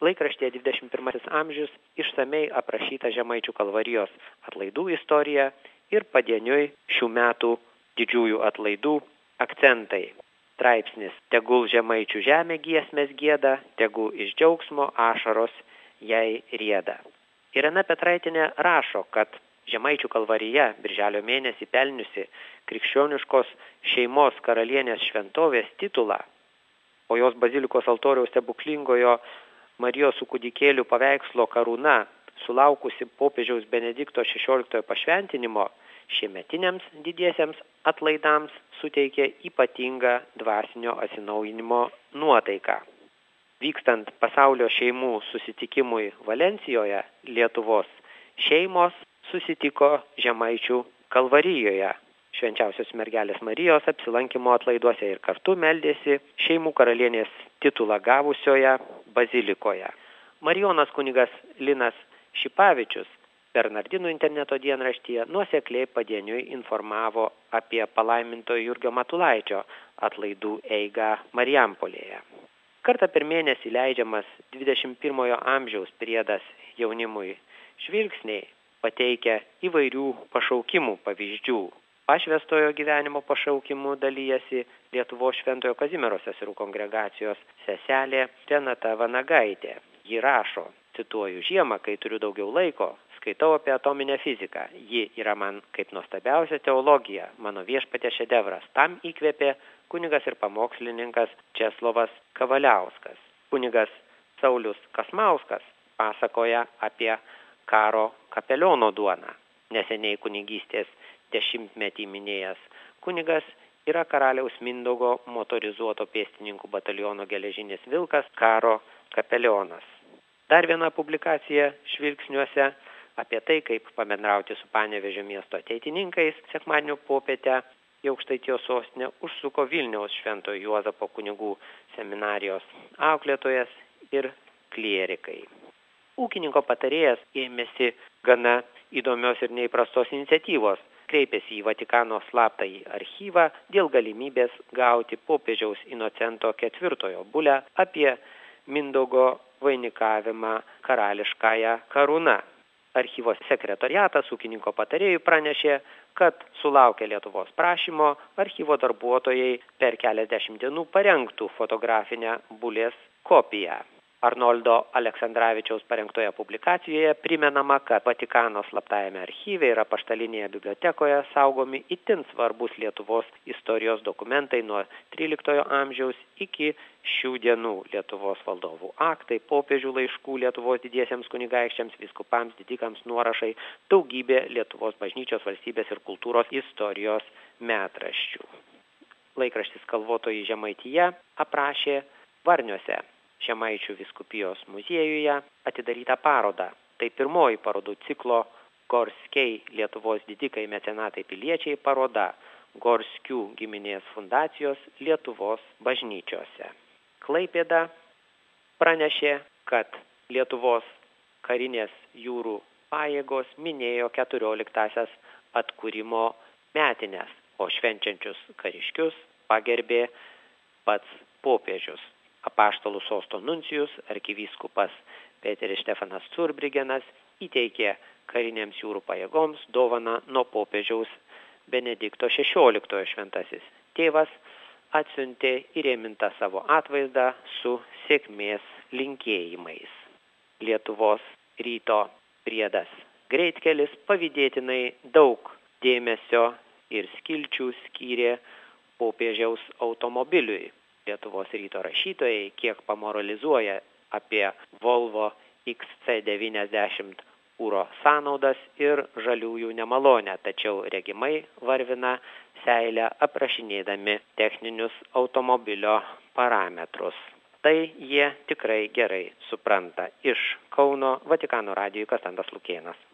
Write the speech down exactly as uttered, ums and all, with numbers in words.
Laikraštyje dvidešimt pirmasis amžius išsamei aprašyta Žemaičių kalvarijos atlaidų istorija ir padieniui šių metų didžiųjų atlaidų akcentai. Straipsnis tegul Žemaičių žemė giesmės gieda, tegul iš džiaugsmo ašaros jai rieda. Irena Petraitienė rašo, kad Žemaičių kalvarija birželio mėnesį pelniusi krikščioniškos šeimos karalienės šventovės titulą, o jos bazilikos altoriaus stebuklingojo Marijos su kūdikėliu paveikslo karūna, sulaukusi popiežiaus Benedikto šešioliktojo pašventinimo, šiemetiniams didiesiems atlaidams suteikė ypatingą dvasinio atsinaujinimo nuotaiką. Vykstant pasaulio šeimų susitikimui Valencijoje, Lietuvos šeimos susitiko Žemaičių kalvarijoje, švenčiausios mergelės Marijos apsilankymo atlaiduose ir kartu meldėsi šeimų karalienės titulą gavusioje bazilikoje. Marijonas kunigas Linas Šipavičius Bernardinų interneto dienraštyje nuosekliai padieniui informavo apie palaimintojo Jurgio Matulaičio atlaidų eigą Marijampolėje. Kartą per mėnesį leidžiamas dvidešimt pirmojo amžiaus priedas jaunimui žvilgsniai pateikia įvairių pašaukimų pavyzdžių. Pašvęstojo gyvenimo pašaukimų dalyjasi Lietuvos Šventojo Kazimiero seserų kongregacijos seselė Renata Vanagaitė. Ji rašo, cituoju, žiemą, kai turiu daugiau laiko, skaitau apie atominę fiziką. Ji yra man kaip nuostabiausia teologija, mano viešpaties šedevras. Tam įkvėpė kunigas ir pamokslininkas Česlovas Kavaliauskas. Kunigas Saulius Kasmauskas pasakoja apie karo kapeliono duoną. Neseniai kunigystės dešimtmetį minėjęs kunigas yra karaliaus Mindaugo motorizuoto pėstininkų bataliono Geležinis Vilkas karo kapelionas. Dar viena publikacija žvilgsniuose apie tai, kaip pabendrauti su Panevėžio miesto ateitininkais. Sekmadienio popietę į Aukštaitijos sostinę užsuko Vilniaus Šventojo Juozapo kunigų seminarijos auklėtojas ir klierikai. Ūkininko patarėjas ėmėsi gana įdomios ir neįprastos iniciatyvos. Kreipėsi į Vatikano slaptąjį archyvą dėl galimybės gauti popiežiaus Inocento ketvirtojo bulę apie Mindaugo vainikavimą karališkąją karūną. Archyvo sekretoriatas ūkininko patarėjui pranešė, kad sulaukė Lietuvos prašymo, archyvo darbuotojai per keliasdešimt dienų parengtų fotografinę bulės kopiją. Arnoldo Aleksandravičiaus parengtoje publikacijoje primenama, kad Vatikano slaptajame archyve ir apaštalinėje bibliotekoje saugomi itin svarbus Lietuvos istorijos dokumentai nuo tryliktojo amžiaus iki šių dienų. Lietuvos valdovų aktai, popiežių laiškų Lietuvos didiesiems kunigaikščiams, vyskupams, didikams nuorašai, daugybė Lietuvos bažnyčios, valstybės ir kultūros istorijos metraščių. Laikraštis Kalvotoji Žemaitija aprašė Varniuose Žemaičių vyskupijos muziejuje atidarytą parodą. Tai pirmoji parodų ciklo Gorskiai Lietuvos didikai mecenatai piliečiai paroda Gorskių giminės fundacijos Lietuvos bažnyčiose. Klaipėda pranešė, kad Lietuvos karinės jūrų pajėgos minėjo keturioliktąsias atkūrimo metines, o švenčiančius kariškius pagerbė pats popiežius. Apaštalų sosto nuncijus arkivyskupas Peteris Štefanas Curbrigenas įteikė karinėms jūrų pajėgoms dovaną nuo popiežiaus Benedikto šešioliktojo šventasis tėvas atsiuntė įrėmintą savo atvaizdą su sėkmės linkėjimais. Lietuvos ryto priedas greitkelis pavydėtinai daug dėmesio ir skilčių skyrė popiežiaus automobiliui. Lietuvos ryto rašytojai kiek pamoralizuoja apie Volvo X C devyniasdešimt kūro sąnaudas ir žaliųjų nemalonę, tačiau regimai varvina seilę aprašinėdami techninius automobilio parametrus. Tai jie tikrai gerai supranta. Iš Kauno Vatikano radijui Kastantas Lukėnas.